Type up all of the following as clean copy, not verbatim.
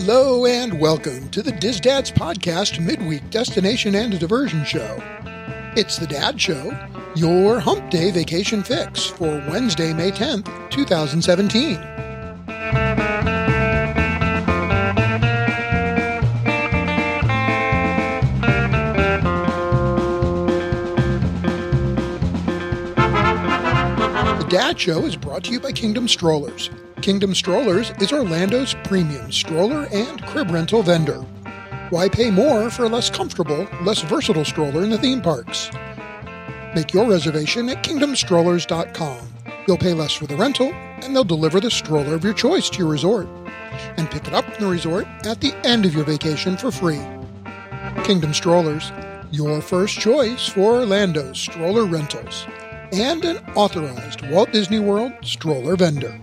Hello and welcome to the Diz Dads Podcast midweek destination and diversion show. It's the Dad Show, your hump day vacation fix for Wednesday, May 10th, 2017. The Dad Show is brought to you by Kingdom Strollers. Kingdom Strollers is Orlando's premium stroller and crib rental vendor. Why pay more for a less comfortable, less versatile stroller in the theme parks? Make your reservation at kingdomstrollers.com. You'll pay less for the rental, and they'll deliver the stroller of your choice to your resort. And pick it up from the resort at the end of your vacation for free. Kingdom Strollers, your first choice for Orlando's stroller rentals. And an authorized Walt Disney World stroller vendor.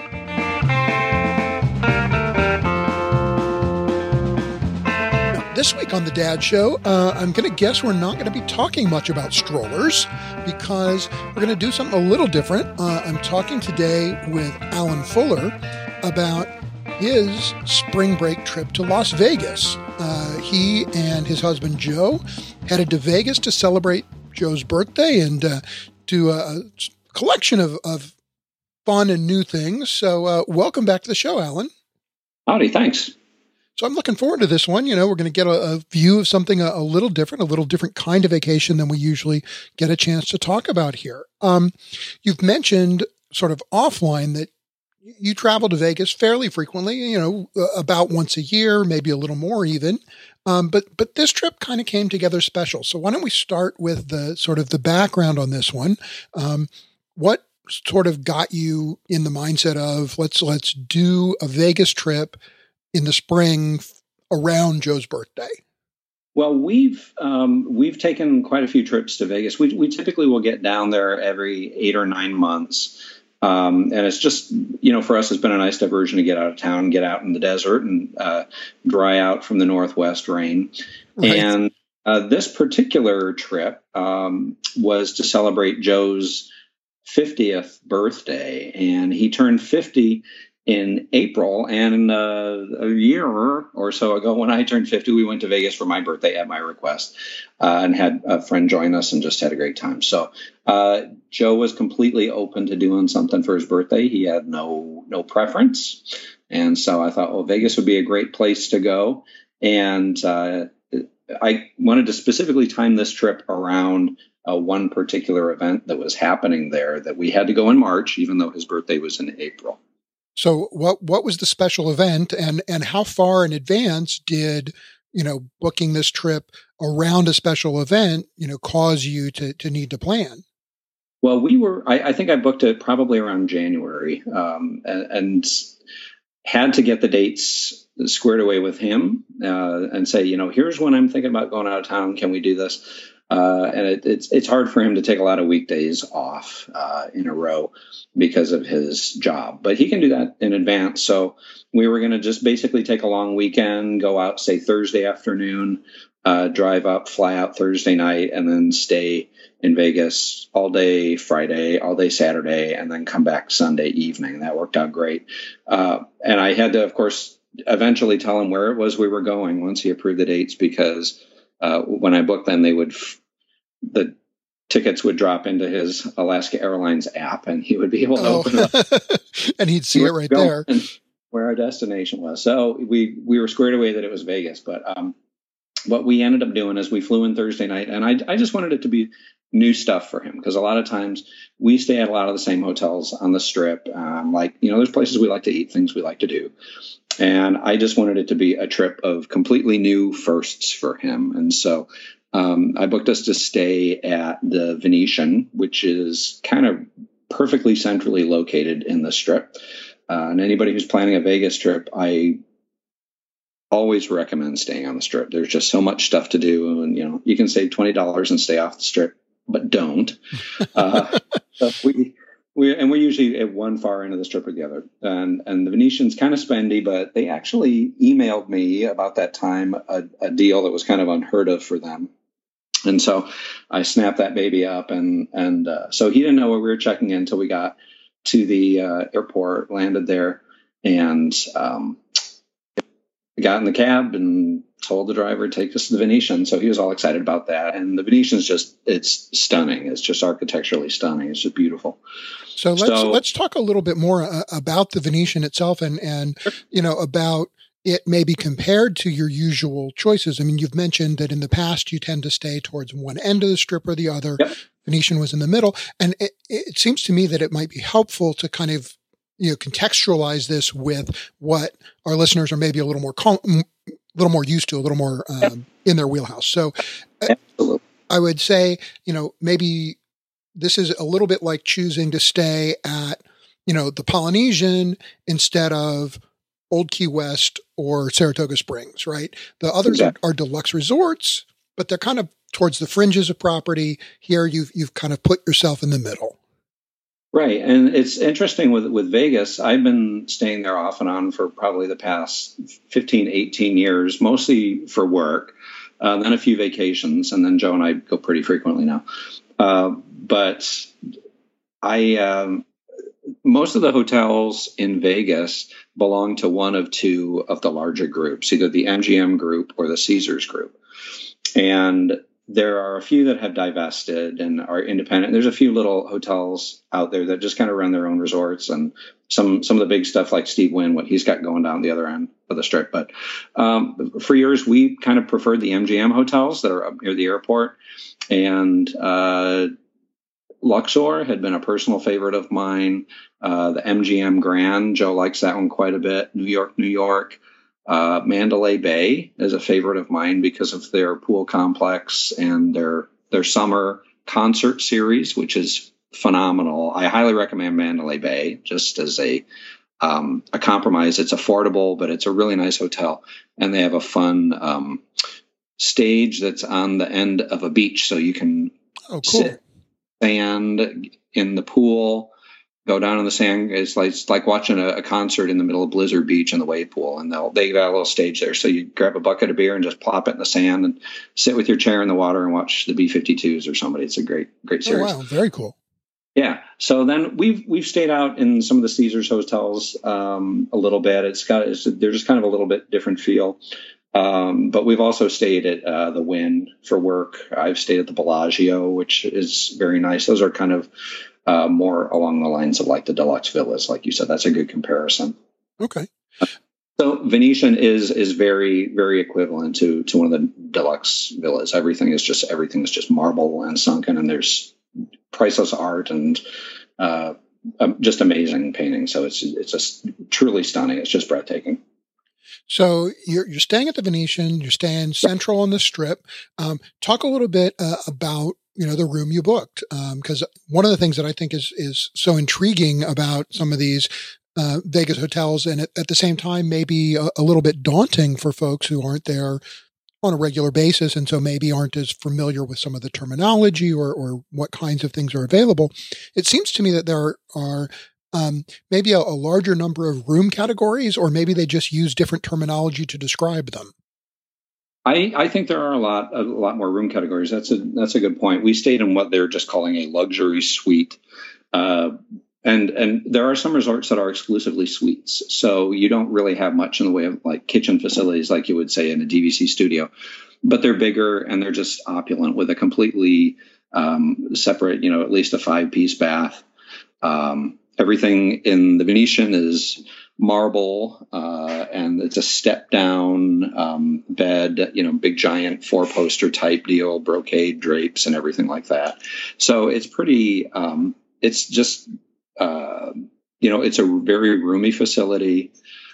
This week on the Dad Show, I'm going to guess we're not going to be talking much about strollers because we're going to do something a little different. I'm talking today with Alan Fuller about his spring break trip to Las Vegas. He and his husband Joe headed to Vegas to celebrate Joe's birthday and do a collection of fun and new things. So welcome back to the show, Alan. Howdy, thanks. So I'm looking forward to this one. You know, we're going to get a view of something a little different kind of vacation than we usually get a chance to talk about here. You've mentioned sort of offline that you travel to Vegas fairly frequently, you know, about once a year, maybe a little more even. But this trip kind of came together special. So why don't we start with the sort of the background on this one? What sort of got you in the mindset of let's do a Vegas trip in the spring around Joe's birthday? Well, we've taken quite a few trips to Vegas. We typically will get down there every 8 or 9 months. And it's just, you know, for us, it's been a nice diversion to get out of town, get out in the desert and dry out from the Northwest rain. Right. And this particular trip was to celebrate Joe's 50th birthday. And he turned 50 in April, and a year or so ago when I turned 50, we went to Vegas for my birthday at my request and had a friend join us and just had a great time. So Joe was completely open to doing something for his birthday. He had no preference. And so I thought, well, Vegas would be a great place to go. And I wanted to specifically time this trip around one particular event that was happening there that we had to go in March, even though his birthday was in April. So what was the special event and how far in advance did, you know, booking this trip around a special event, you know, cause you to need to plan? Well, I think I booked it probably around January and had to get the dates squared away with him and say, you know, here's when I'm thinking about going out of town. Can we do this? And it's hard for him to take a lot of weekdays off in a row because of his job, but he can do that in advance. So we were going to just basically take a long weekend, go out, say Thursday afternoon, drive up, fly out Thursday night, and then stay in Vegas all day Friday, all day Saturday, and then come back Sunday evening. That worked out great. And I had to, of course, eventually tell him where it was we were going once he approved the dates, because when I booked them, the tickets would drop into his Alaska Airlines app, and he would be able to open it up. And he'd see it right there. Where our destination was. So we were squared away that it was Vegas. But what we ended up doing is we flew in Thursday night, and I just wanted it to be new stuff for him, because a lot of times we stay at a lot of the same hotels on the Strip. Like, you know, there's places we like to eat, things we like to do. And I just wanted it to be a trip of completely new firsts for him. And so I booked us to stay at the Venetian, which is kind of perfectly centrally located in the Strip. And anybody who's planning a Vegas trip, I always recommend staying on the Strip. There's just so much stuff to do. And, you know, you can save $20 and stay off the Strip, but don't. So we're usually at one far end of the Strip or the other. And the Venetian's kind of spendy, but they actually emailed me about that time a deal that was kind of unheard of for them. And so I snapped that baby up. And so he didn't know where we were checking in until we got to the airport, landed there. And got in the cab and told the driver to take us to the Venetian. So he was all excited about that. And the Venetian's it's stunning. It's just architecturally stunning. It's just beautiful. So let's talk a little bit more about the Venetian itself and about it maybe compared to your usual choices. I mean, you've mentioned that in the past you tend to stay towards one end of the Strip or the other. Yep. Venetian was in the middle. And it seems to me that it might be helpful to kind of contextualize this with what our listeners are maybe a little more used to, a little more in their wheelhouse. So I would say, maybe this is a little bit like choosing to stay at, the Polynesian instead of Old Key West or Saratoga Springs, right? The others are deluxe resorts, but they're kind of towards the fringes of property. Here, you've kind of put yourself in the middle. Right. And it's interesting with Vegas. I've been staying there off and on for probably the past 15, 18 years, mostly for work, then a few vacations. And then Joe and I go pretty frequently now. But most of the hotels in Vegas belong to one of two of the larger groups, either the MGM group or the Caesars group. And there are a few that have divested and are independent. There's a few little hotels out there that just kind of run their own resorts, and some of the big stuff like Steve Wynn, what he's got going down the other end of the Strip. But for years, we kind of preferred the MGM hotels that are up near the airport. And Luxor had been a personal favorite of mine. The MGM Grand, Joe likes that one quite a bit. New York. Mandalay Bay is a favorite of mine because of their pool complex and their summer concert series, which is phenomenal. I highly recommend Mandalay Bay just as a compromise. It's affordable, but it's a really nice hotel, and they have a fun stage that's on the end of a beach, so you can sit sand in the pool. Go down in the sand. It's like watching a concert in the middle of Blizzard Beach in the wave pool, and they got a little stage there. So you grab a bucket of beer and just plop it in the sand and sit with your chair in the water and watch the B-52s or somebody. It's a great series. Oh, wow, very cool. Yeah. So then we've stayed out in some of the Caesars hotels a little bit. They're just kind of a little bit different feel. But we've also stayed at the Wynn for work. I've stayed at the Bellagio, which is very nice. Those are kind of more along the lines of like the deluxe villas, like you said. That's a good comparison. Okay. So Venetian is very, very equivalent to one of the deluxe villas. Everything is just marble and sunken, and there's priceless art and just amazing painting. So it's just truly stunning. It's just breathtaking. So you're staying at the Venetian. You're staying central on the Strip. Talk a little bit about the room you booked, because one of the things that I think is so intriguing about some of these Vegas hotels, and at the same time maybe a little bit daunting for folks who aren't there on a regular basis, and so maybe aren't as familiar with some of the terminology or what kinds of things are available. It seems to me that there are maybe a larger number of room categories, or maybe they just use different terminology to describe them. I think there are a lot more room categories. That's a good point. We stayed in what they're just calling a luxury suite, and there are some resorts that are exclusively suites. So you don't really have much in the way of like kitchen facilities, like you would say in a DVC studio, but they're bigger and they're just opulent with a completely separate, at least a 5-piece bath. Everything in the Venetian is marble, and it's a step down bed, big giant 4-poster type deal, brocade drapes and everything like that. So it's pretty, it's just, it's a very roomy facility.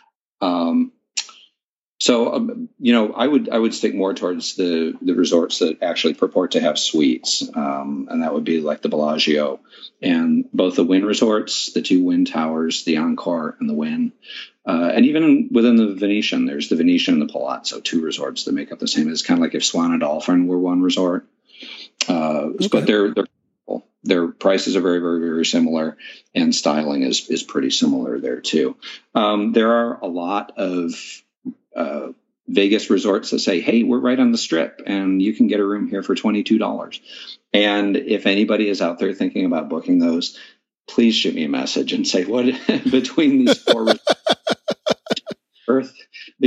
I would stick more towards the resorts that actually purport to have suites, and that would be like the Bellagio and both the Wynn resorts, the 2 Wynn towers, the Encore and the Wynn, and even within the Venetian, there's the Venetian and the Palazzo, 2 resorts that make up the same. It's kind of like if Swan and Dolphin were one resort, but their prices are very, very, very similar, and styling is pretty similar there too. There are a lot of Vegas resorts that say, hey, we're right on the Strip and you can get a room here for $22. And if anybody is out there thinking about booking those, please shoot me a message and say what between these 4 resorts,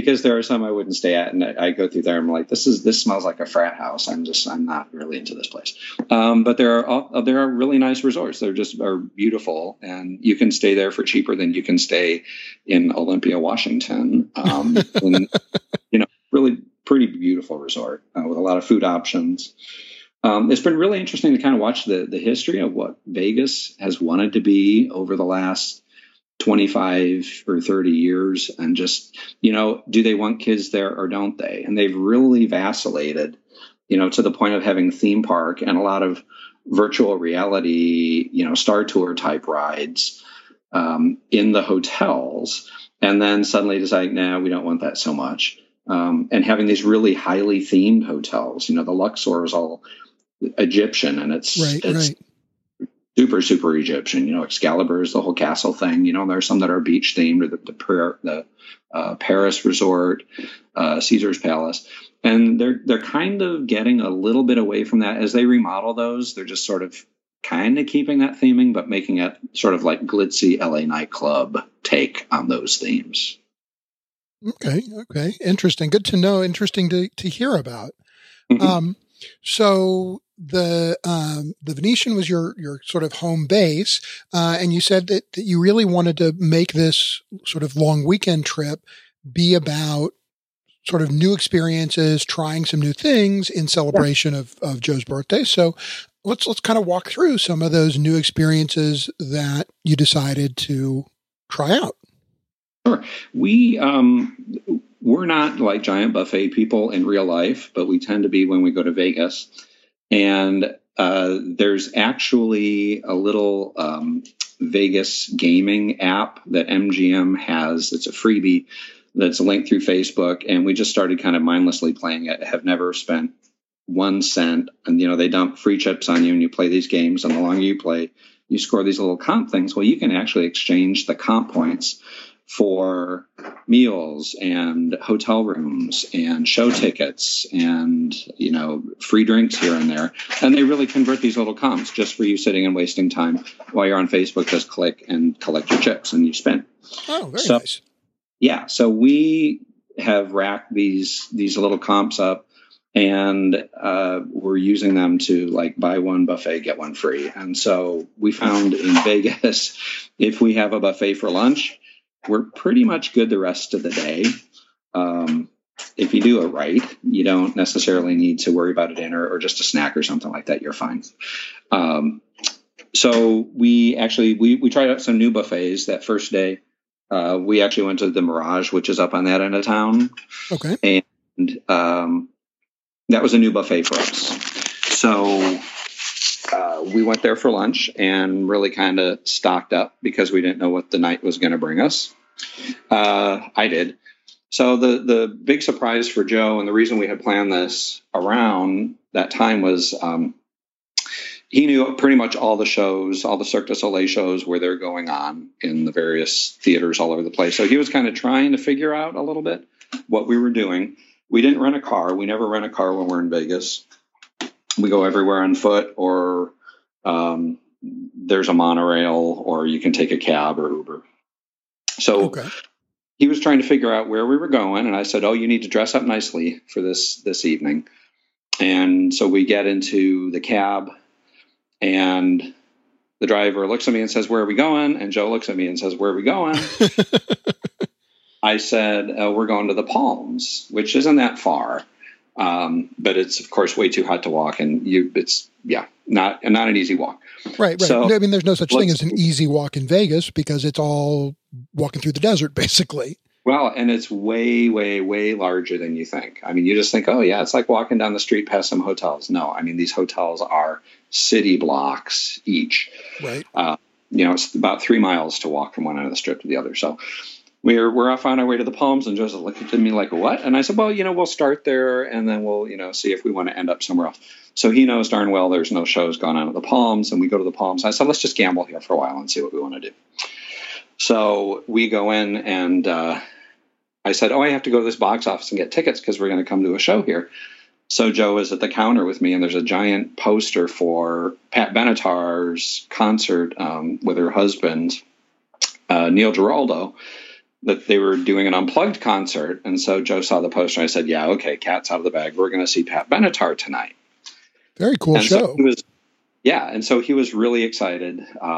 because there are some I wouldn't stay at, and I go through there. I'm like, this smells like a frat house. I'm not really into this place. But there are really nice resorts. They're just are beautiful, and you can stay there for cheaper than you can stay in Olympia, Washington. And, really pretty beautiful resort with a lot of food options. It's been really interesting to kind of watch the history of what Vegas has wanted to be over the last 25 or 30 years, and just, do they want kids there or don't they? And they've really vacillated, to the point of having theme park and a lot of virtual reality, Star Tour type rides in the hotels, and then suddenly decide, nah, we don't want that so much. And having these really highly themed hotels, the Luxor is all Egyptian, and it's right. super, super Egyptian. Excalibur is the whole castle thing. There's some that are beach themed, or the Paris resort, Caesar's Palace, and they're kind of getting a little bit away from that as they remodel those. They're just sort of kind of keeping that theming, but making it sort of like glitzy LA nightclub take on those themes. Okay. Interesting. Good to know. Interesting to hear about. Mm-hmm. So the Venetian was your sort of home base, and you said that you really wanted to make this sort of long weekend trip be about sort of new experiences, trying some new things in celebration of Joe's birthday. So let's kind of walk through some of those new experiences that you decided to try out. Sure. We're not like giant buffet people in real life, but we tend to be when we go to Vegas. And there's actually a little Vegas gaming app that MGM has. It's a freebie that's linked through Facebook. And we just started kind of mindlessly playing it. Have never spent 1 cent. And, they dump free chips on you and you play these games. And the longer you play, you score these little comp things. Well, you can actually exchange the comp points for meals and hotel rooms and show tickets and, free drinks here and there. And they really convert these little comps just for you sitting and wasting time while you're on Facebook. Just click and collect your chips and you spin. Oh, very nice. Yeah. So we have racked these little comps up, and we're using them to like buy one buffet, get one free. And so we found in Vegas, if we have a buffet for lunch, we're pretty much good the rest of the day. If you do it right, you don't necessarily need to worry about a dinner or just a snack or something like that. You're fine. So we tried out some new buffets that first day. We actually went to the Mirage, which is up on that end of town. Okay. And that was a new buffet for us. So we went there for lunch and really kind of stocked up because we didn't know what the night was going to bring us. I did. So the big surprise for Joe, and the reason we had planned this around that time, was he knew pretty much all the shows, all the Cirque du Soleil shows where they're going on in the various theaters all over the place. So he was kind of trying to figure out a little bit what we were doing. We didn't rent a car. We never rent a car when we're in Vegas. We go everywhere on foot, or there's a monorail, or you can take a cab or Uber. So he was trying to figure out where we were going. And I said, you need to dress up nicely for this evening. And so we get into the cab, and the driver looks at me and says, "Where are we going?" And Joe looks at me and says, "Where are we going?" I said, "We're going to the Palms," which isn't that far. But it's, of course, way too hot to walk, and it's not an easy walk. Right. So, I mean, there's no such thing as an easy walk in Vegas because it's all walking through the desert, basically. Well, and it's way, way, way larger than you think. I mean, you just think, it's like walking down the street past some hotels. No, I mean, these hotels are city blocks each. Right. It's about 3 miles to walk from one end of the strip to the other. So we're off on our way to the Palms, and Joseph looked at me like, "What?" And I said, "Well, we'll start there, and then we'll, see if we want to end up somewhere else." So he knows darn well there's no shows going on at the Palms, and we go to the Palms. I said, "Let's just gamble here for a while and see what we want to do." So we go in, and I said, I have to go to this box office and get tickets because we're going to come to a show here. So Joe is at the counter with me, and there's a giant poster for Pat Benatar's concert with her husband, Neil Giraldo. that they were doing an Unplugged concert. And so Joe saw the poster. And I said, yeah, okay, cat's out of the bag. We're going to see Pat Benatar tonight. Very cool and show. So he was, and so he was really excited.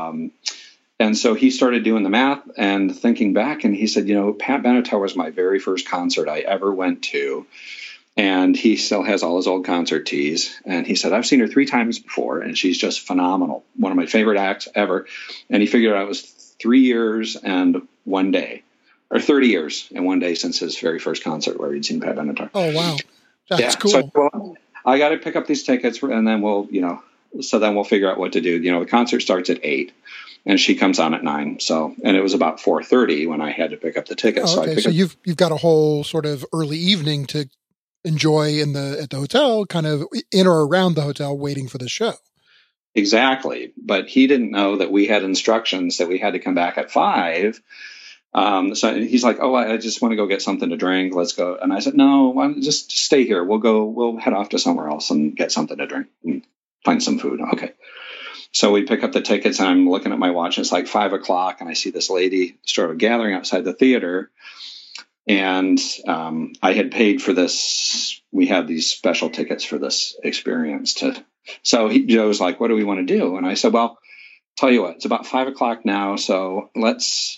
And so he started doing the math and thinking back, and he said, Pat Benatar was my very first concert I ever went to. And he still has all his old concert tees. And he said, I've seen her 3 times before, and she's just phenomenal. One of my favorite acts ever. And he figured out it was 3 years and 1 day, or 30 years and 1 day since his very first concert where he'd seen Pat Benatar. Oh, wow. That's cool. So, well, I got to pick up these tickets, and then we'll figure out what to do. The concert starts at 8. And she comes on at 9. And it was about 4:30 when I had to pick up the tickets. Oh, okay. So you've got a whole sort of early evening to enjoy at the hotel, kind of in or around the hotel, waiting for the show. Exactly. But he didn't know that we had instructions that we had to come back at 5. So he's like, oh, I just want to go get something to drink. Let's go. And I said, no, just stay here. We'll head off to somewhere else and get something to drink and find some food. Okay. So we pick up the tickets, and I'm looking at my watch, and it's like 5 o'clock, and I see this lady sort of gathering outside the theater. And I had paid for this. We had these special tickets for this experience. So Joe's like, what do we want to do? And I said, well, tell you what, it's about 5 o'clock now. So let's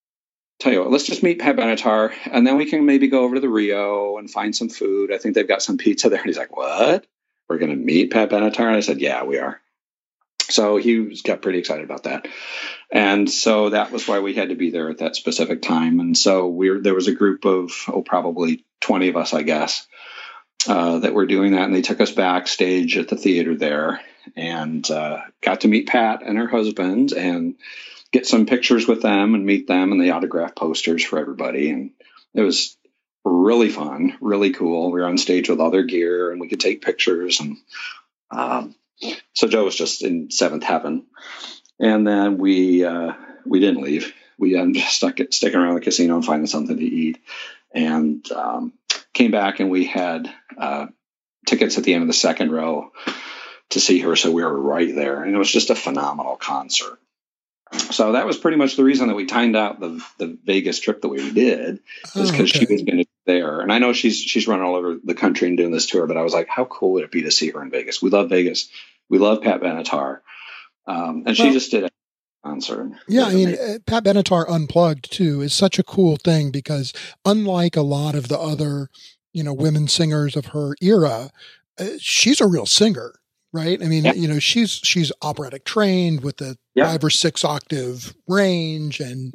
just meet Pat Benatar, and then we can maybe go over to the Rio and find some food. I think they've got some pizza there. And he's like, what? We're going to meet Pat Benatar? And I said, yeah, we are. So he got pretty excited about that. And so that was why we had to be there at that specific time. And so there was a group of, probably 20 of us, I guess, that were doing that. And they took us backstage at the theater there and got to meet Pat and her husband and get some pictures with them and meet them. And they autographed posters for everybody. And it was really fun, really cool. We were on stage with all their gear, and we could take pictures. And so Joe was just in seventh heaven. And then we didn't leave. We just sticking around the casino and finding something to eat. And came back, and we had tickets at the end of the second row to see her. So we were right there. And it was just a phenomenal concert. So that was pretty much the reason that we timed out the Vegas trip that we did, is because she was going to be there. And I know she's running all over the country and doing this tour, but I was like, how cool would it be to see her in Vegas? We love Vegas. We love Pat Benatar. And she just did a concert. Yeah, I mean, Pat Benatar Unplugged, too, is such a cool thing because unlike a lot of the other, women singers of her era, she's a real singer. Right. I mean, she's operatic trained with the 5 or 6 octave range, and,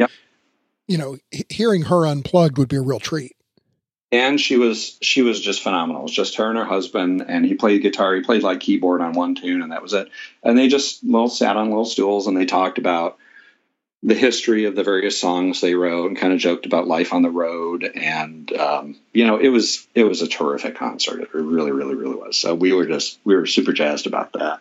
hearing her unplugged would be a real treat. And she was just phenomenal. It was just her and her husband, and he played guitar. He played like keyboard on one tune, and that was it. And they just sat on little stools, and they talked about the history of the various songs they wrote and kind of joked about life on the road. And, it was a terrific concert. It really, really, really was. So we were super jazzed about that.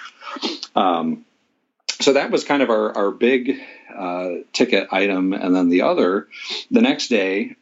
So that was kind of our big ticket item. And then the next day,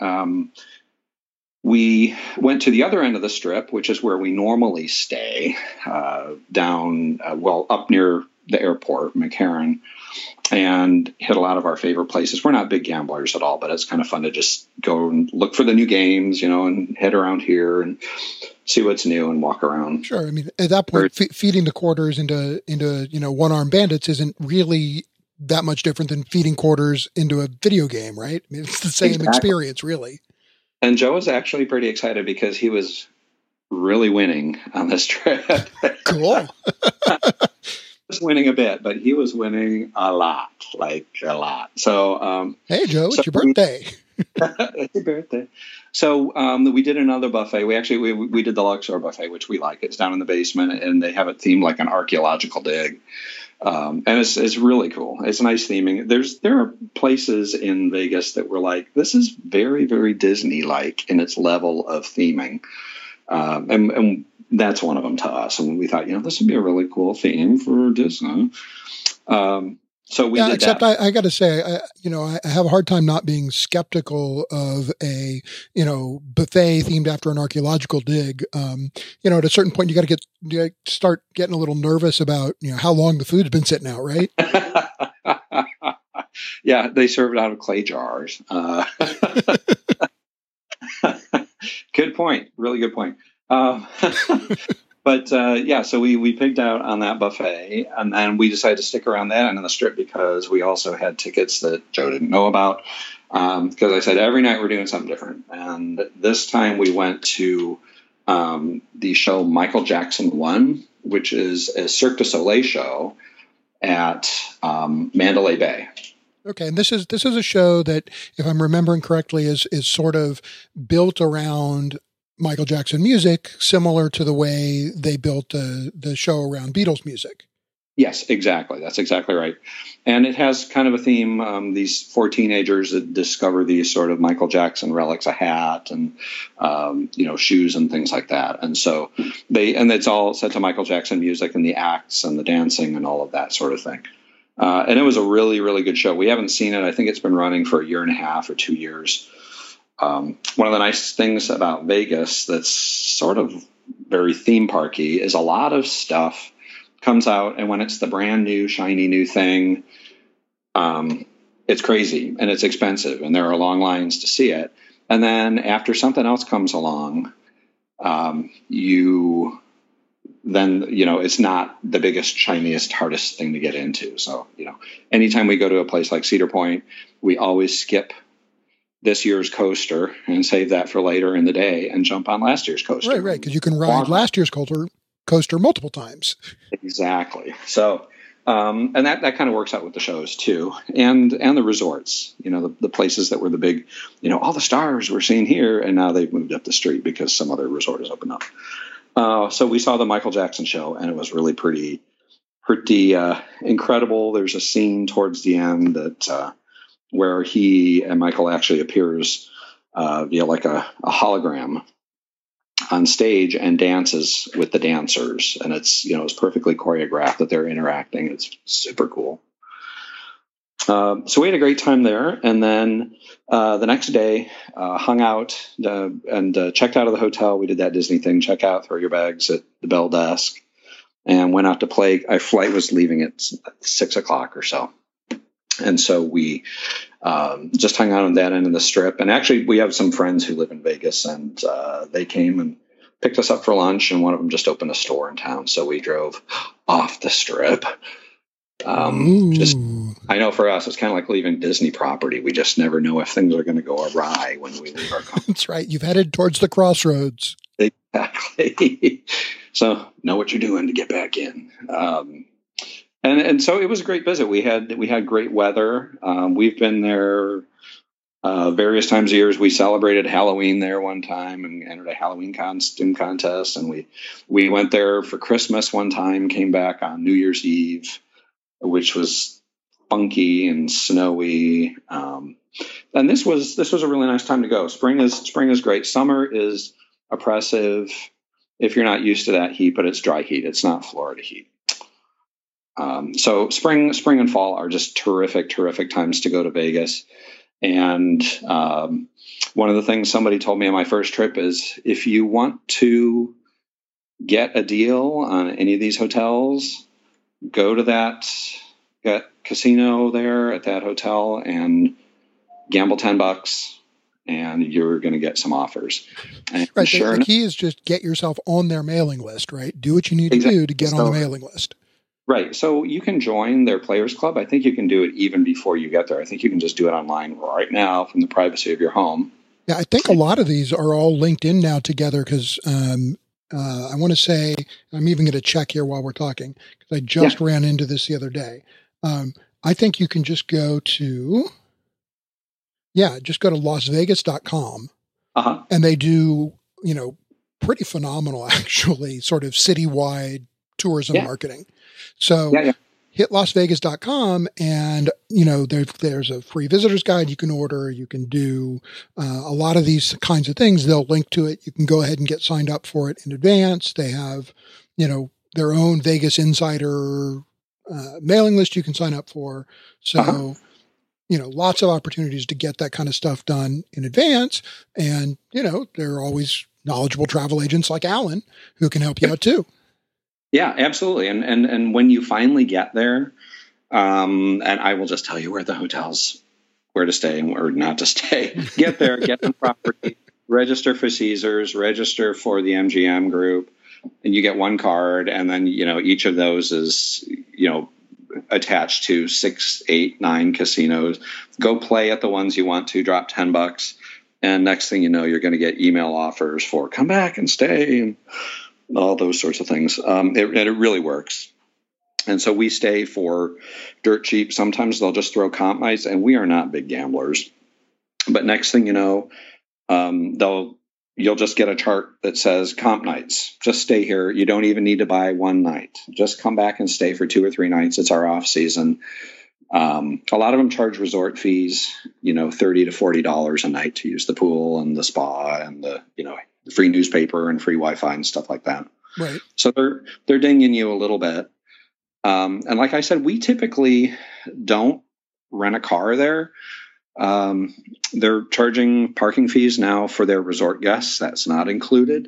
we went to the other end of the strip, which is where we normally stay, down, up near the airport, McCarran, and hit a lot of our favorite places. We're not big gamblers at all, but it's kind of fun to just go and look for the new games, and head around here and see what's new and walk around. Sure. I mean, at that point, feeding the quarters into one-armed bandits isn't really that much different than feeding quarters into a video game, right? I mean, it's the same experience, really. And Joe was actually pretty excited because he was really winning on this trip. Cool. Was winning a bit, but he was winning a lot. So, hey Joe, it's your birthday. It's your birthday. So, we did another buffet. We did the Luxor buffet, which we like. It's down in the basement, and they have it themed like an archaeological dig. And it's really cool. It's nice theming. There are places in Vegas that were like, this is very, very Disney-like in its level of theming. And that's one of them to us. And we thought, this would be a really cool theme for Disney. So we did except that. I got to say, I have a hard time not being skeptical of a, buffet themed after an archaeological dig. At a certain point, you got to start getting a little nervous about, how long the food's been sitting out, right? Yeah, they serve it out of clay jars. Good point. Really good point. But so we pigged out on that buffet, and then we decided to stick around that end of the strip because we also had tickets that Joe didn't know about. Because I said every night we're doing something different, and this time we went to the show Michael Jackson 1, which is a Cirque du Soleil show at Mandalay Bay. Okay, and this is a show that, if I'm remembering correctly, is sort of built around Michael Jackson music, similar to the way they built the show around Beatles music. Yes, exactly. That's exactly right. And it has kind of a theme. These 4 teenagers that discover these sort of Michael Jackson relics, a hat and, shoes and things like that. And so it's all set to Michael Jackson music and the acts and the dancing and all of that sort of thing. And it was a really, really good show. We haven't seen it. I think it's been running for 1.5 or 2 years. One of the nice things about Vegas that's sort of very theme parky is a lot of stuff comes out, and when it's the brand new, shiny new thing, it's crazy and it's expensive, and there are long lines to see it. And then after something else comes along, it's not the biggest, shiniest, hardest thing to get into. So, anytime we go to a place like Cedar Point, we always skip this year's coaster and save that for later in the day and jump on last year's coaster. Right, because you can ride last year's coaster multiple times. Exactly. So, and that kind of works out with the shows too, and the resorts. The places that were the big, all the stars we're seeing here, and now they've moved up the street because some other resort has opened up. So we saw the Michael Jackson show, and it was really pretty incredible. There's a scene towards the end that where he and Michael actually appears via like a hologram on stage and dances with the dancers, and it's perfectly choreographed that they're interacting. It's super cool. So we had a great time there, and then the next day hung out and checked out of the hotel. We did that Disney thing: check out, throw your bags at the bell desk, and went out to play. Our flight was leaving at 6:00 or so, and so we just hung out on that end of the strip. And actually, we have some friends who live in Vegas, and they came and picked us up for lunch, and one of them just opened a store in town. So we drove off the strip. I know for us, it's kind of like leaving Disney property. We just never know if things are going to go awry when we leave our company. That's right. You've headed towards the crossroads. Exactly. So know what you're doing to get back in. And so it was a great visit. We had great weather. We've been there various times a year. We celebrated Halloween there one time and entered a Halloween costume contest. And we went there for Christmas one time, came back on New Year's Eve, which was funky and snowy. And this was a really nice time to go. Spring is great. Summer is oppressive if you're not used to that heat, but it's dry heat. It's not Florida heat. So spring and fall are just terrific times to go to Vegas. And one of the things somebody told me on my first trip is, if you want to get a deal on any of these hotels, go to that casino there at that hotel and gamble $10, and you're going to get some offers. And right. The key is just get yourself on their mailing list, right? Do what you need to do to get on the mailing list. Right. So you can join their Players Club. I think you can do it even before you get there. I think you can just do it online right now from the privacy of your home. Yeah, I think a lot of these are all linked in now together because I want to say, I'm even going to check here while we're talking because I just ran into this the other day. I think you can just go to LasVegas.com and they do, pretty phenomenal, actually, sort of citywide tourism marketing. So hit LasVegas.com and, there's a free visitor's guide you can order. You can do a lot of these kinds of things. They'll link to it. You can go ahead and get signed up for it in advance. They have, their own Vegas Insider mailing list you can sign up for. So, lots of opportunities to get that kind of stuff done in advance. And, there are always knowledgeable travel agents like Alan who can help you out too. Yeah, absolutely. And when you finally get there, And I will just tell you where to stay and where not to stay. Get there, get the property, register for Caesars, register for the MGM group, and you get one card. And then, each of those is, attached to 6, 8, 9 casinos. Go play at the ones you want to, drop $10. And next thing you know, you're going to get email offers for come back and stay and all those sorts of things. It really works. And so we stay for dirt cheap. Sometimes they'll just throw comp nights, and we are not big gamblers. But next thing you know, you'll just get a chart that says comp nights. Just stay here. You don't even need to buy one night. Just come back and stay for 2 or 3 nights. It's our off season. A lot of them charge resort fees, $30 to $40 a night to use the pool and the spa and the free newspaper and free Wi-Fi and stuff like that. Right. So they're dinging you a little bit. And like I said, we typically don't rent a car there. They're charging parking fees now for their resort guests. That's not included.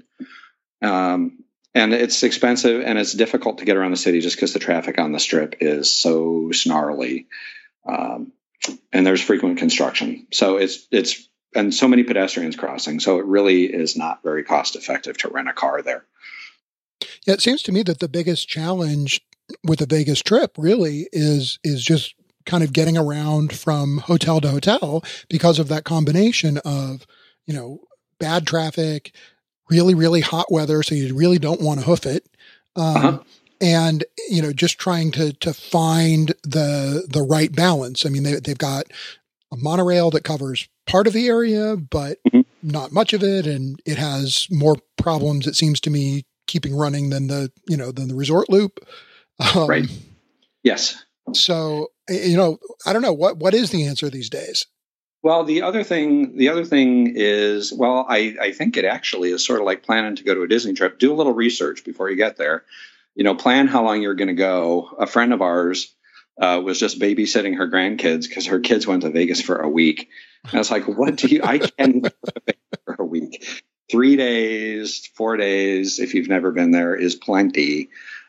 And it's expensive and it's difficult to get around the city just because the traffic on the strip is so snarly. And there's frequent construction. So and so many pedestrians crossing. So it really is not very cost effective to rent a car there. Yeah, it seems to me that the biggest challenge with a Vegas trip really is just kind of getting around from hotel to hotel because of that combination of, bad traffic, really, really hot weather. So you really don't want to hoof it. And, just trying to find the right balance. I mean, they've got a monorail that covers part of the area, but not much of it. And it has more problems, it seems to me, keeping running than the resort loop. Right. Yes. So, I don't know what is the answer these days. Well, the other thing is, I think it actually is sort of like planning to go to a Disney trip. Do a little research before you get there. Plan how long you're going to go. A friend of ours was just babysitting her grandkids because her kids went to Vegas for a week. And I was like, I can go to Vegas for a week. 3 days, 4 days, if you've never been there, is plenty.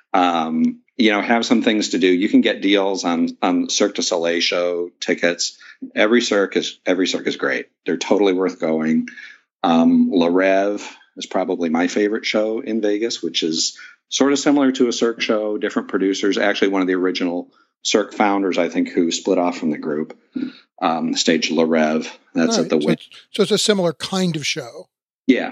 Have some things to do. You can get deals on Cirque du Soleil show tickets. Every Cirque is great. They're totally worth going. Le Rêve is probably my favorite show in Vegas, which is sort of similar to a Cirque show, different producers. Actually, one of the original Cirque founders, I think, who split off from the group, staged Le Rêve. That's at the Wynn. So it's a similar kind of show. Yeah.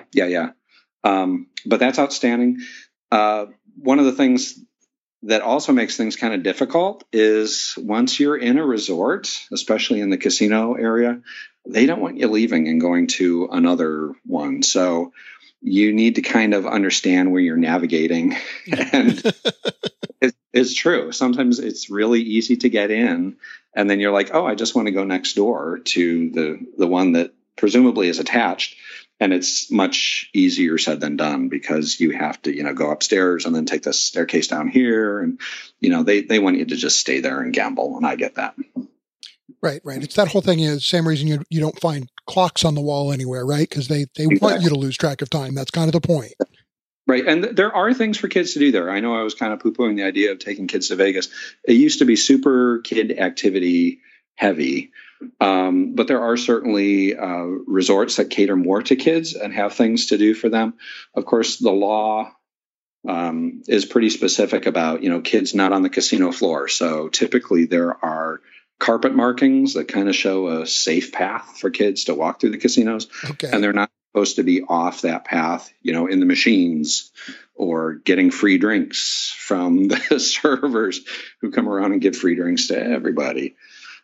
But that's outstanding. One of the things that also makes things kind of difficult is once you're in a resort, especially in the casino area, they don't want you leaving and going to another one. So you need to kind of understand where you're navigating. And it's true. Sometimes it's really easy to get in and then you're like, oh, I just want to go next door to the one that presumably is attached. And it's much easier said than done because you have to, go upstairs and then take the staircase down here. And, they want you to just stay there and gamble. And I get that. Right. It's that whole thing is same reason you don't find clocks on the wall anywhere, right? Because they Exactly. want you to lose track of time. That's kind of the point. Right. And there are things for kids to do there. I know I was kind of poo-pooing the idea of taking kids to Vegas. It used to be super kid activity heavy. But there are certainly resorts that cater more to kids and have things to do for them. Of course, the law is pretty specific about, kids not on the casino floor. So typically there are carpet markings that kind of show a safe path for kids to walk through the casinos. Okay. And they're not supposed to be off that path, in the machines or getting free drinks from the servers who come around and give free drinks to everybody.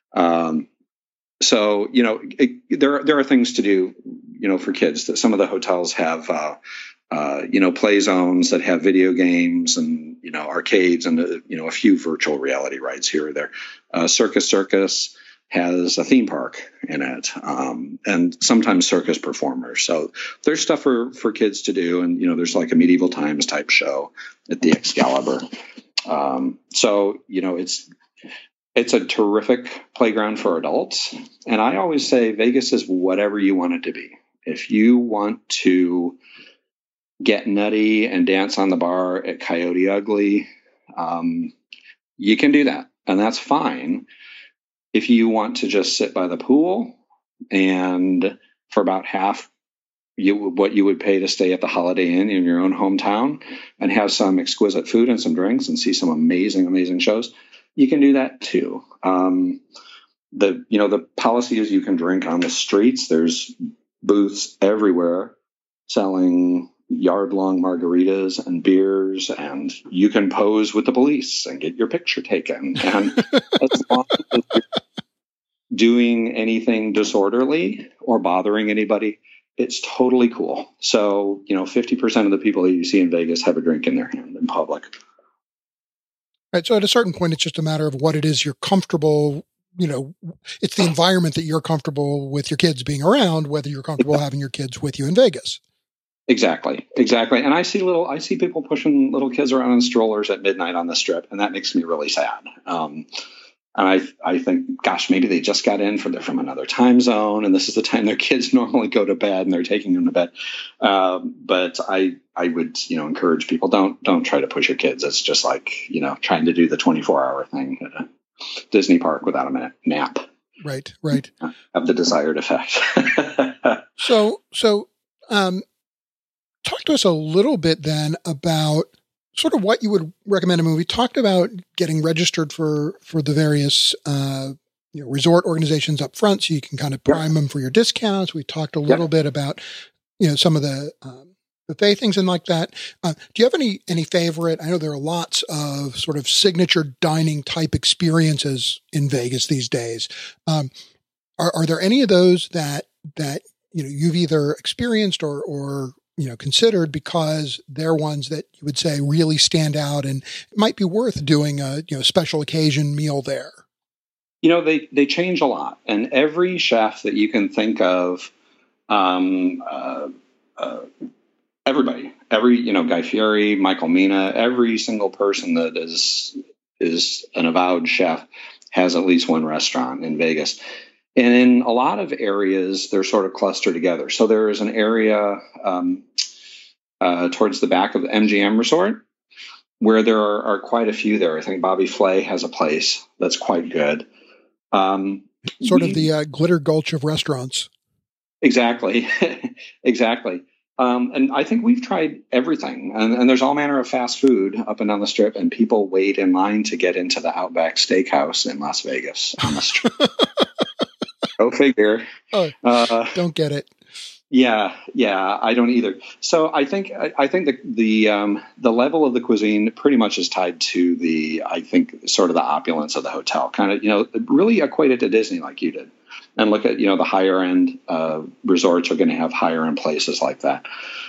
So, there are things to do, for kids. That some of the hotels have, play zones that have video games and, arcades and, a few virtual reality rides here or there. Circus has a theme park in it, and sometimes circus performers. So there's stuff for kids to do. And, there's like a medieval times type show at the Excalibur. It's a terrific playground for adults. And I always say Vegas is whatever you want it to be. If you want to get nutty and dance on the bar at Coyote Ugly, you can do that. and that's fine. If you want to just sit by the pool and for about half what you would pay to stay at the Holiday Inn in your own hometown and have some exquisite food and some drinks and see some amazing, amazing shows, you can do that too. The policy is you can drink on the streets. There's booths everywhere selling yard-long margaritas and beers, and you can pose with the police and get your picture taken. And as long as you're doing anything disorderly or bothering anybody, it's totally cool. So, 50% of the people that you see in Vegas have a drink in their hand in public. Right. So at a certain point, it's just a matter of what it is you're comfortable. It's the environment that you're comfortable with your kids being around, whether you're comfortable having your kids with you in Vegas. Exactly. And I see people pushing little kids around in strollers at midnight on the Strip, and that makes me really sad. And I think, gosh, maybe they just got in from another time zone, and this is the time their kids normally go to bed, and they're taking them to bed. But I would, encourage people, don't try to push your kids. It's just like, trying to do the 24-hour thing at a Disney park without a nap. Right. Have the desired effect. So, talk to us a little bit then about sort of what you would recommend. I mean, we talked about getting registered for the various resort organizations up front, so you can kind of prime them for your discounts. We talked a little bit about some of the buffet things and like that. Do you have any favorite? I know there are lots of sort of signature dining type experiences in Vegas these days. Are there any of those that you've either experienced or considered because they're ones that you would say really stand out and it might be worth doing a special occasion meal there? They change a lot, and every chef that you can think of, everybody, Guy Fieri, Michael Mina, every single person that is an avowed chef has at least one restaurant in Vegas. And in a lot of areas, they're sort of clustered together. So there is an area towards the back of the MGM Resort where there are quite a few there. I think Bobby Flay has a place that's quite good. Sort of the Glitter Gulch of restaurants. Exactly. Exactly. And I think we've tried everything. And there's all manner of fast food up and down the Strip, and people wait in line to get into the Outback Steakhouse in Las Vegas on the Strip. Go figure. Don't get it. Yeah, I don't either. So I think the level of the cuisine pretty much is tied to sort of the opulence of the hotel. Kind of, really equate it to Disney like you did, and look at the higher end resorts are going to have higher end places like that.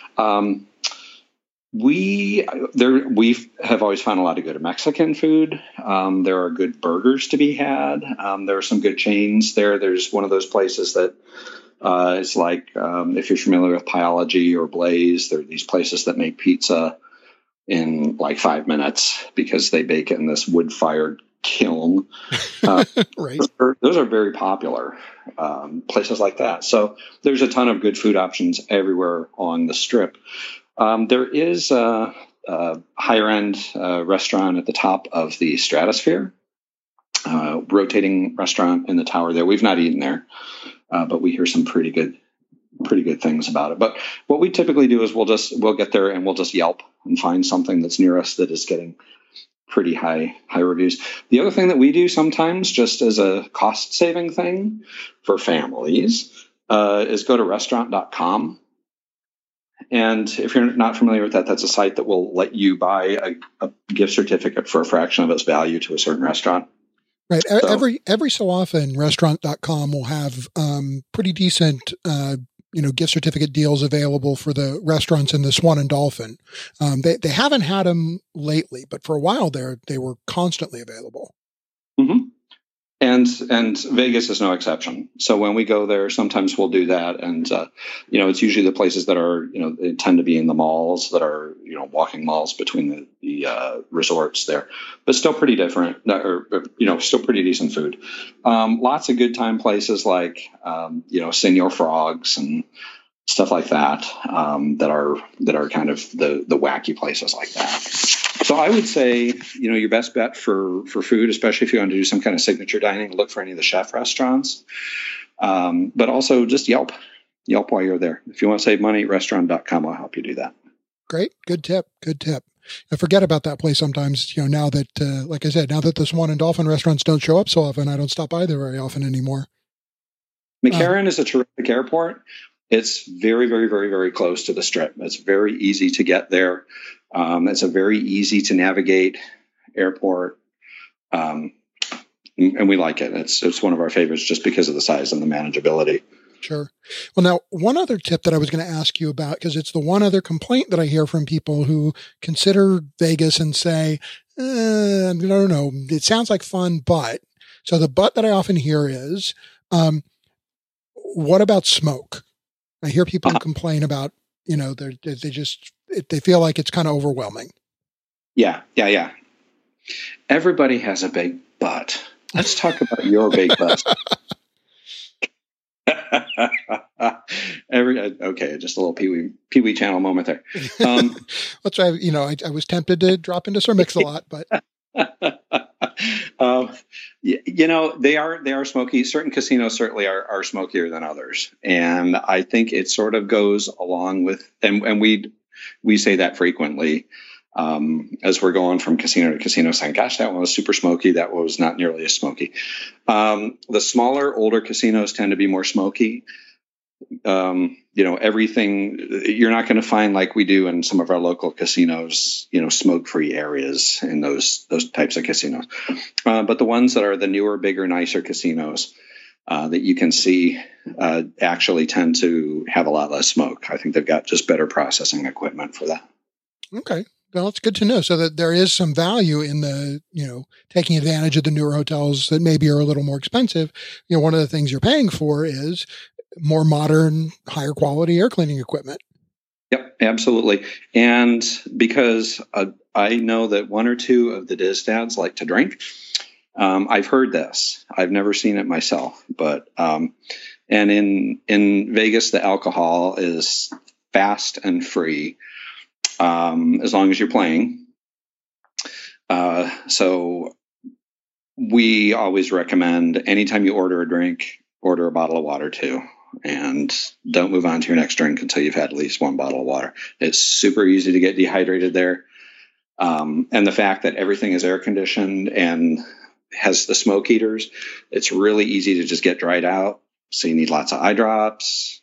We have always found a lot of good Mexican food. There are good burgers to be had. There are some good chains there. There's one of those places that is like, if you're familiar with Pyology or Blaze, there are these places that make pizza in like 5 minutes because they bake it in this wood-fired kiln. Right. Those are very popular, places like that. So there's a ton of good food options everywhere on the Strip. There is a higher end restaurant at the top of the Stratosphere, rotating restaurant in the tower there. We've not eaten there, but we hear some pretty good things about it. But what we typically do is we'll get there and we'll just Yelp and find something that's near us that is getting pretty high reviews. The other thing that we do sometimes, just as a cost saving thing for families, is go to restaurant.com. And if you're not familiar with that, that's a site that will let you buy a gift certificate for a fraction of its value to a certain restaurant. Right. So, every so often, restaurant.com will have pretty decent gift certificate deals available for the restaurants in the Swan and Dolphin. They haven't had them lately, but for a while there, they were constantly available. Mm-hmm. And Vegas is no exception. So when we go there, sometimes we'll do that. And, it's usually the places that are, they tend to be in the malls that are, walking malls between the resorts there, but still pretty different, or still pretty decent food. Lots of good time places like, Senor Frogs and stuff like that, that are kind of the wacky places like that. So I would say, your best bet for food, especially if you want to do some kind of signature dining, look for any of the chef restaurants, but also just Yelp while you're there. If you want to save money, restaurant.com will help you do that. Great. Good tip. I forget about that place sometimes, now that, like I said, now that the Swan and Dolphin restaurants don't show up so often, I don't stop by there very often anymore. McCarran is a terrific airport. It's very, very, very, very close to the Strip. It's very easy to get there. It's a very easy to navigate airport. And we like it. It's one of our favorites just because of the size and the manageability. Sure. Well, now, one other tip that I was going to ask you about, because it's the one other complaint that I hear from people who consider Vegas and say, I don't know, it sounds like fun, but. So the but that I often hear is, what about smoke? I hear people complain about, they feel like it's kind of overwhelming. Yeah. Everybody has a big butt. Let's talk about your big butt. Okay, just a little Pee Wee Channel moment there. That's why I was tempted to drop into Sir Mix-a-Lot, but they are smoky. Certain casinos certainly are smokier than others, and I think it sort of goes along with, and we say that frequently. As we're going from casino to casino, saying, gosh, that one was super smoky. That one was not nearly as smoky. The smaller, older casinos tend to be more smoky. Everything, you're not going to find like we do in some of our local casinos, smoke-free areas in those types of casinos. But the ones that are the newer, bigger, nicer casinos that you can see actually tend to have a lot less smoke. I think they've got just better processing equipment for that. Okay. Well, it's good to know. So that there is some value in the, taking advantage of the newer hotels that maybe are a little more expensive. One of the things you're paying for is more modern, higher quality air cleaning equipment. Yep, absolutely. And because I know that one or two of the Diz dads like to drink, I've heard this. I've never seen it myself, but and in Vegas, the alcohol is fast and free. As long as you're playing. So we always recommend anytime you order a drink, order a bottle of water too. And don't move on to your next drink until you've had at least one bottle of water. It's super easy to get dehydrated there. And the fact that everything is air conditioned and has the smoke heaters, it's really easy to just get dried out. So you need lots of eye drops.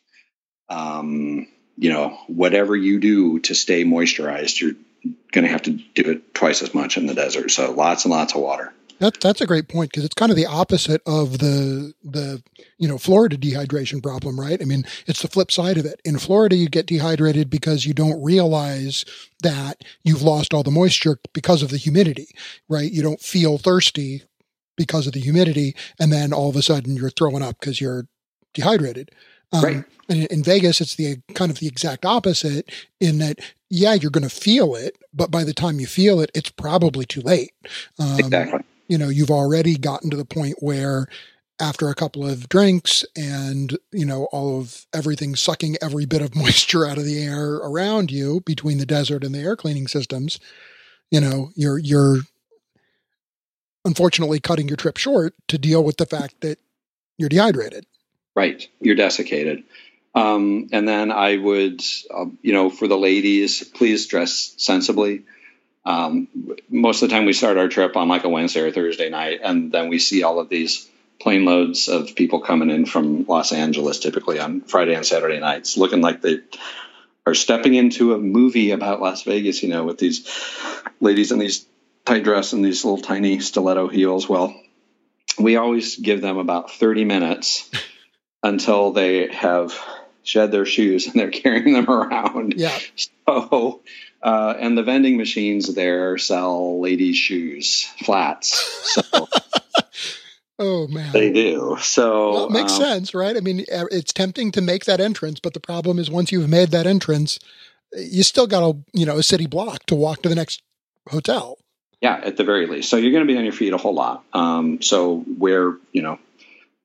Whatever you do to stay moisturized, you're going to have to do it twice as much in the desert. So lots and lots of water. That's a great point, because it's kind of the opposite of the Florida dehydration problem, right? I mean, it's the flip side of it. In Florida, you get dehydrated because you don't realize that you've lost all the moisture because of the humidity, right? You don't feel thirsty because of the humidity, and then all of a sudden you're throwing up because you're dehydrated. Right. And in Vegas, it's the kind of the exact opposite, in that, you're going to feel it, but by the time you feel it, it's probably too late. Exactly. You've already gotten to the point where after a couple of drinks and, all of everything sucking every bit of moisture out of the air around you between the desert and the air cleaning systems, you're unfortunately cutting your trip short to deal with the fact that you're dehydrated. Right. You're desiccated. And then I would, for the ladies, please dress sensibly. Most of the time we start our trip on like a Wednesday or Thursday night, and then we see all of these plane loads of people coming in from Los Angeles, typically on Friday and Saturday nights, looking like they are stepping into a movie about Las Vegas, with these ladies in these tight dress and these little tiny stiletto heels. Well, we always give them about 30 minutes until they have shed their shoes and they're carrying them around. Yeah. So, and the vending machines there sell ladies' shoes, flats. So oh man, they do. So well, it makes sense, right? I mean, it's tempting to make that entrance, but the problem is once you've made that entrance, you still got a city block to walk to the next hotel. Yeah, at the very least. So you're going to be on your feet a whole lot. So wear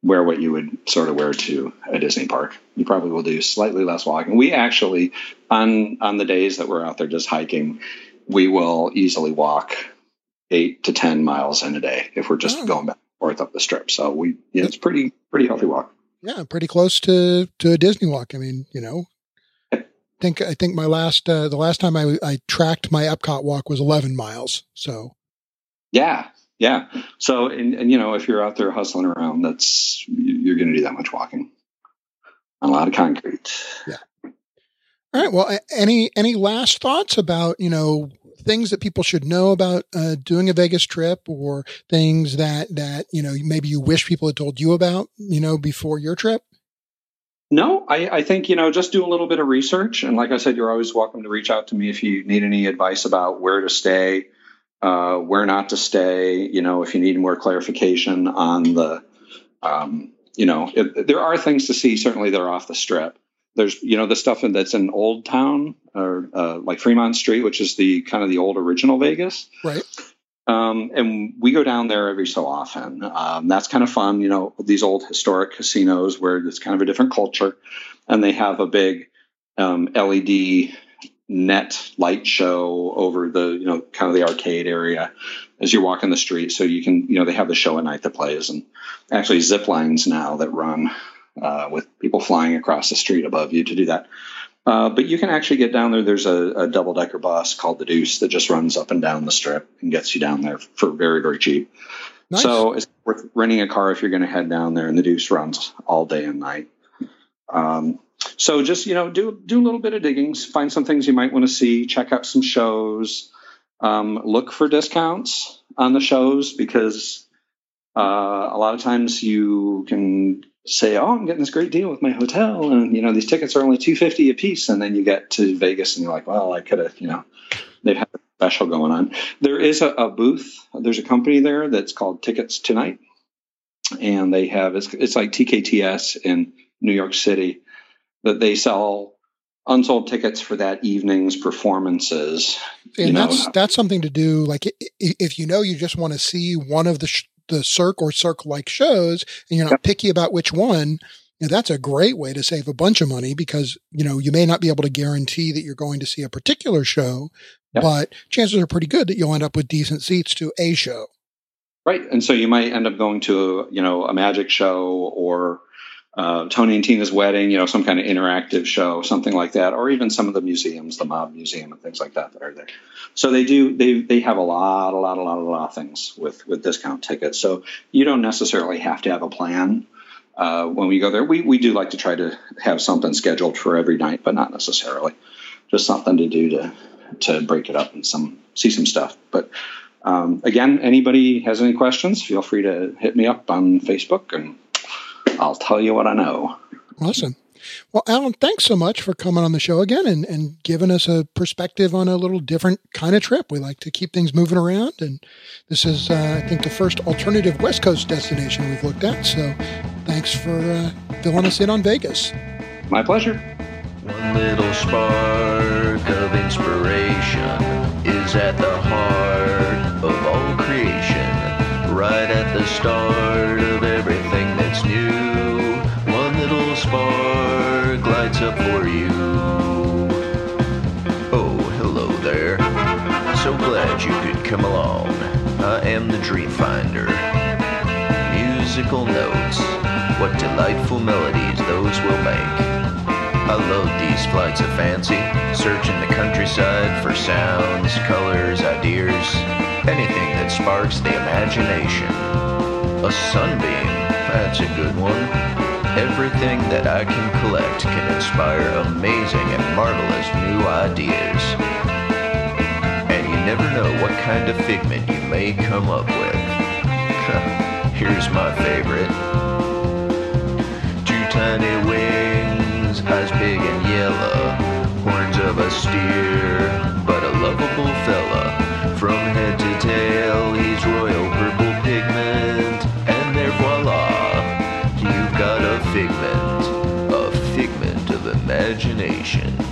wear what you would sort of wear to a Disney park. You probably will do slightly less walking. We actually, on the days that we're out there just hiking, we will easily walk 8 to 10 miles in a day if we're just going back and forth up the strip. So it's pretty healthy walk. Yeah, pretty close to a Disney walk. I mean, I think my the last time I tracked my Epcot walk was 11 miles. So yeah. So and if you're out there hustling around, you're going to do that much walking on a lot of concrete. Yeah. All right. Well, any last thoughts about things that people should know about doing a Vegas trip, or things that maybe you wish people had told you about before your trip? No, I think, just do a little bit of research. And like I said, you're always welcome to reach out to me if you need any advice about where to stay, where not to stay, if you need more clarification on the, there are things to see, certainly they're off the strip. There's, the stuff that's in Old Town, or like Fremont Street, which is the kind of the old original Vegas. Right. And we go down there every so often. That's kind of fun, these old historic casinos where it's kind of a different culture. And they have a big LED net light show over the, kind of the arcade area as you're walking the street. So you can, they have the show at night that plays, and actually zip lines now that run with people flying across the street above you to do that. But you can actually get down there. There's a double-decker bus called the Deuce that just runs up and down the strip and gets you down there for very, very cheap. Nice. So it's worth renting a car if you're going to head down there, and the Deuce runs all day and night. So just, do a little bit of digging, find some things you might want to see, check out some shows, look for discounts on the shows, because a lot of times you can say, oh, I'm getting this great deal with my hotel, and these tickets are only $250 a piece, and then you get to Vegas and you're like, well, I could have, they've had a special going on. There is a booth. There's a company there that's called Tickets Tonight, and they have it's like TKTS in New York City, that they sell unsold tickets for that evening's performances. And that's something to do. Like if you just want to see one of the Cirque or Cirque-like shows, and you're not picky about which one, that's a great way to save a bunch of money, because, you may not be able to guarantee that you're going to see a particular show, but chances are pretty good that you'll end up with decent seats to a show. Right. And so you might end up going to, a magic show, or Tony and Tina's wedding, some kind of interactive show, something like that, or even some of the museums, the Mob Museum and things like that are there. So they have a lot of things with discount tickets. So you don't necessarily have to have a plan when we go there. We do like to try to have something scheduled for every night, but not necessarily. Just something to do to break it up and see some stuff. But again, anybody has any questions, feel free to hit me up on Facebook, and I'll tell you what I know. Awesome. Well, Alan, thanks so much for coming on the show again and giving us a perspective on a little different kind of trip. We like to keep things moving around, and this is, I think, the first alternative West Coast destination we've looked at. So thanks for filling us in on Vegas. My pleasure. One little spark of inspiration is at the heart of all creation, right at the start of everything that's new. One little spark lights up for you. Oh, hello there. So glad you could come along. I am the Dream Finder. Musical notes, what delightful melodies those will make. I love these flights of fancy, searching the countryside for sounds, colors, ideas, anything that sparks the imagination. A sunbeam, that's a good one. Everything that I can collect can inspire amazing and marvelous new ideas. And you never know what kind of figment you may come up with. Here's my favorite. Two tiny wings, eyes big and yellow, horns of a steer, but a lovable fella. From head to tail, he's royal purple pigment, and there voila, you've got a figment of imagination.